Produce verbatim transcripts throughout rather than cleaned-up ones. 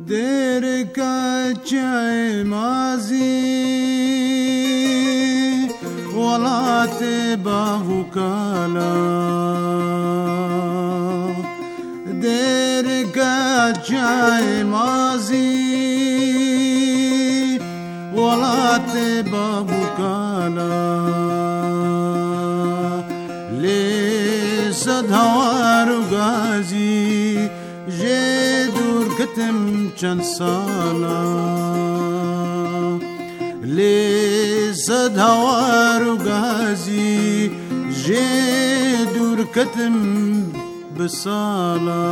دركا چای مازی ولات باهو کالا دركا چای مازی ولات باهو کالا لی صدوار غازی جدور کتم چند سالا لی صدوار غازی جدور کتم بسالا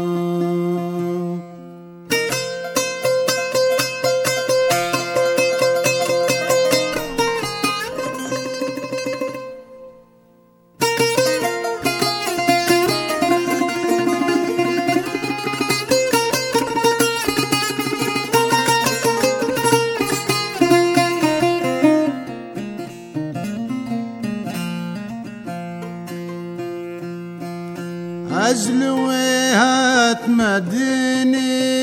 أزلويهات مدني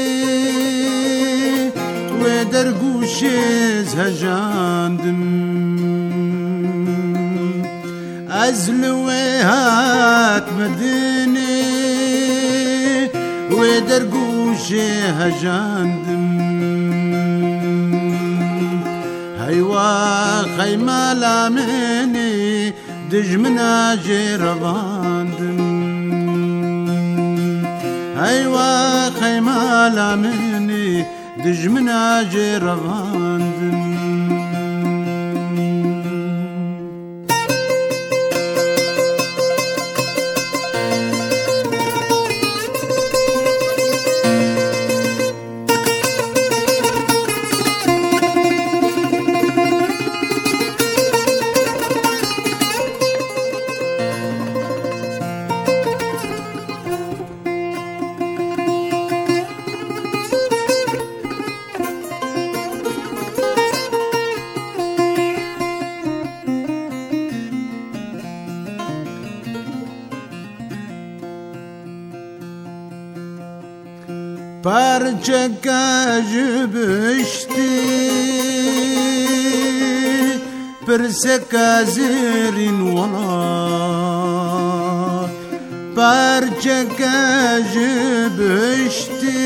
ودرقوشيز هجاندم أزلويهات مدني ودرقوشي هجاندم هيوا خيمة لامني دجمنا جيرباندم أيوا خيمة لامني دجمنا جيرباندم Parçaka jübüştü Perseka zirin wala Parçaka jübüştü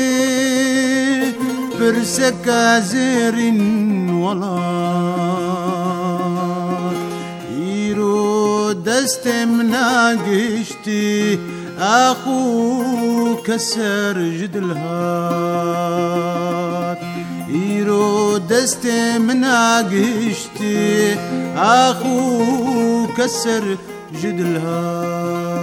Perseka zirin wala İro destem nagişti أخو كسر جدلهات إيرو دست من عقشتي أخو كسر جدلهات